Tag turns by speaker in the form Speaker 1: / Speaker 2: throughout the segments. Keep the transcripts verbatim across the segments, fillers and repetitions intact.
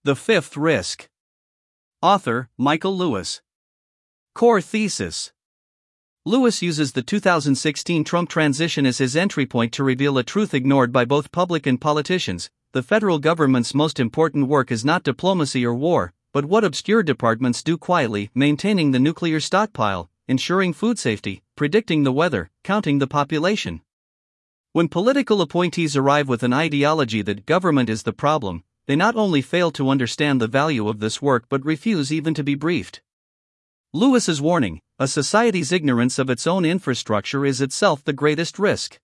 Speaker 1: The Fifth Risk. Author, Michael Lewis. Core thesis. Lewis uses the two thousand sixteen Trump transition as his entry point to reveal a truth ignored by both public and politicians. The federal government's most important work is not diplomacy or war, but what obscure departments do quietly: maintaining the nuclear stockpile, ensuring food safety, predicting the weather, counting the population. When political appointees arrive with an ideology that government is the problem, they not only fail to understand the value of this work but refuse even to be briefed. Lewis's warning: a society's ignorance of its own infrastructure is itself the greatest risk.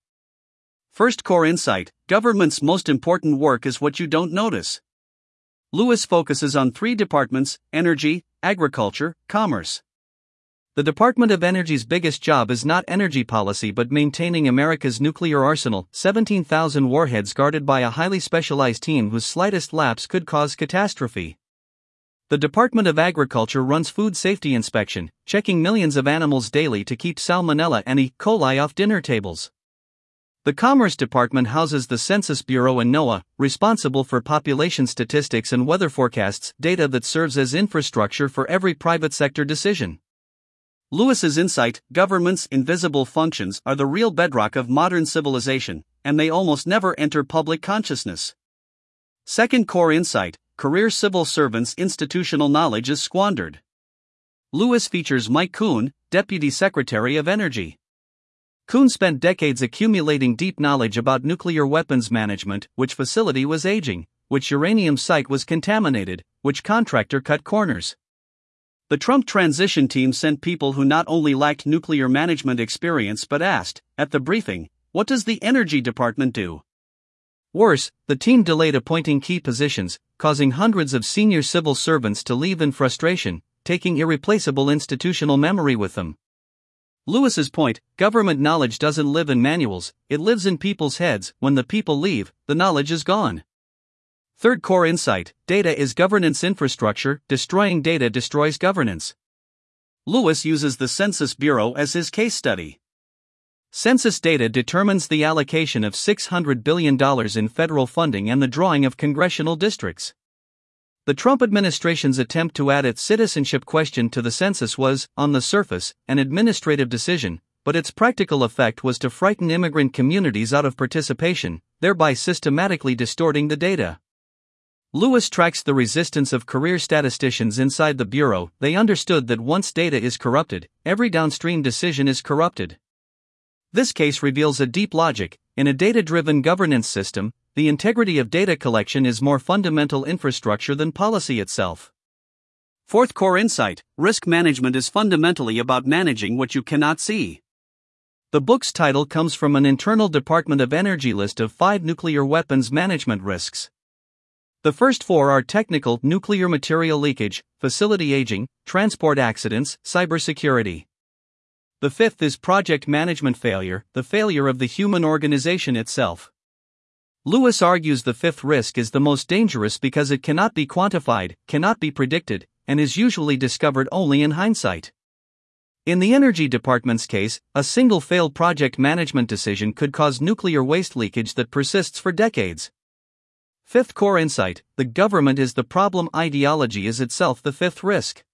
Speaker 1: First core insight: government's most important work is what you don't notice. Lewis focuses on three departments: energy, agriculture, commerce. The Department of Energy's biggest job is not energy policy but maintaining America's nuclear arsenal, seventeen thousand warheads guarded by a highly specialized team whose slightest lapse could cause catastrophe. The Department of Agriculture runs food safety inspection, checking millions of animals daily to keep Salmonella and E. coli off dinner tables. The Commerce Department houses the Census Bureau and NOAA, responsible for population statistics and weather forecasts, data that serves as infrastructure for every private sector decision. Lewis's insight: government's invisible functions are the real bedrock of modern civilization, and they almost never enter public consciousness. Second core insight: career civil servants' institutional knowledge is squandered. Lewis features Mike Kuhn, Deputy Secretary of Energy. Kuhn spent decades accumulating deep knowledge about nuclear weapons management: which facility was aging, which uranium site was contaminated, which contractor cut corners. The Trump transition team sent people who not only lacked nuclear management experience but asked, at the briefing, "What does the Energy Department do?" Worse, the team delayed appointing key positions, causing hundreds of senior civil servants to leave in frustration, taking irreplaceable institutional memory with them. Lewis's point: government knowledge doesn't live in manuals, it lives in people's heads. When the people leave, the knowledge is gone. Third core insight: data is governance infrastructure, destroying data destroys governance. Lewis uses the Census Bureau as his case study. Census data determines the allocation of six hundred billion dollars in federal funding and the drawing of congressional districts. The Trump administration's attempt to add its citizenship question to the census was, on the surface, an administrative decision, but its practical effect was to frighten immigrant communities out of participation, thereby systematically distorting the data. Lewis tracks the resistance of career statisticians inside the Bureau. They understood that once data is corrupted, every downstream decision is corrupted. This case reveals a deep logic: in a data-driven governance system, the integrity of data collection is more fundamental infrastructure than policy itself. Fourth core insight: risk management is fundamentally about managing what you cannot see. The book's title comes from an internal Department of Energy list of five nuclear weapons management risks. The first four are technical: nuclear material leakage, facility aging, transport accidents, cybersecurity. The fifth is project management failure, the failure of the human organization itself. Lewis argues the fifth risk is the most dangerous because it cannot be quantified, cannot be predicted, and is usually discovered only in hindsight. In the Energy Department's case, a single failed project management decision could cause nuclear waste leakage that persists for decades. Fifth core insight: the government is the problem, ideology is itself the fifth risk.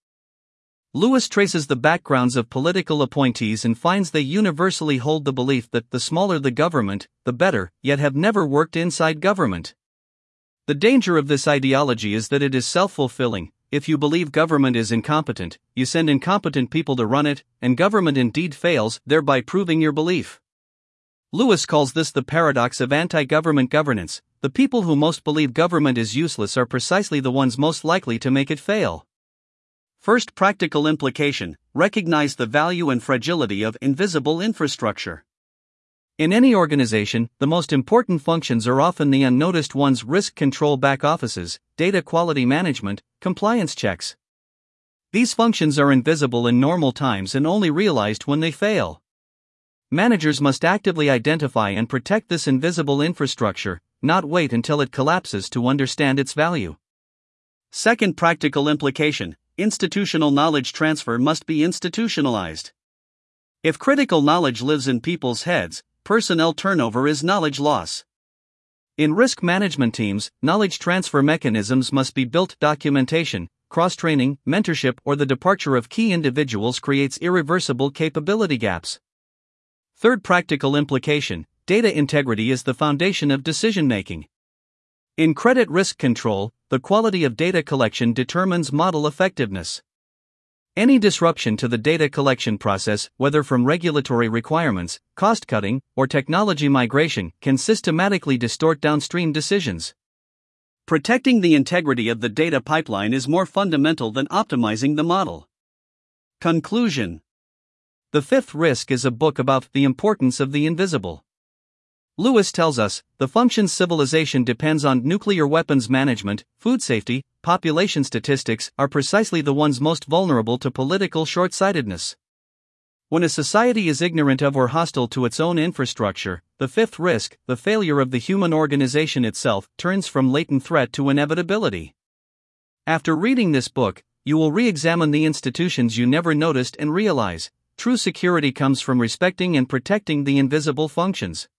Speaker 1: Lewis traces the backgrounds of political appointees and finds they universally hold the belief that the smaller the government, the better, yet have never worked inside government. The danger of this ideology is that it is self-fulfilling. If you believe government is incompetent, you send incompetent people to run it, and government indeed fails, thereby proving your belief. Lewis calls this the paradox of anti-government governance. The people who most believe government is useless are precisely the ones most likely to make it fail. First practical implication: recognize the value and fragility of invisible infrastructure. In any organization, the most important functions are often the unnoticed ones: risk control back offices, data quality management, compliance checks. These functions are invisible in normal times and only realized when they fail. Managers must actively identify and protect this invisible infrastructure, not wait until it collapses to understand its value. Second practical implication: institutional knowledge transfer must be institutionalized. If critical knowledge lives in people's heads, personnel turnover is knowledge loss. In risk management teams, knowledge transfer mechanisms must be built. Documentation, cross-training, mentorship, or the departure of key individuals creates irreversible capability gaps. Third practical implication: data integrity is the foundation of decision-making. In credit risk control, the quality of data collection determines model effectiveness. Any disruption to the data collection process, whether from regulatory requirements, cost-cutting, or technology migration, can systematically distort downstream decisions. Protecting the integrity of the data pipeline is more fundamental than optimizing the model. Conclusion: The Fifth Risk is a book about the importance of the invisible. Lewis tells us, the functions civilization depends on: nuclear weapons management, food safety, population statistics are precisely the ones most vulnerable to political short-sightedness. When a society is ignorant of or hostile to its own infrastructure, the fifth risk, the failure of the human organization itself, turns from latent threat to inevitability. After reading this book, you will re-examine the institutions you never noticed and realize, true security comes from respecting and protecting the invisible functions.